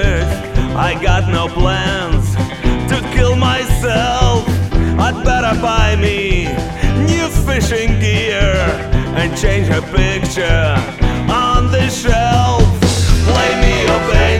wish. I got no plans to kill myself. I'd better buy me new fishing gear and change her picture on the shelf. Play me a baby.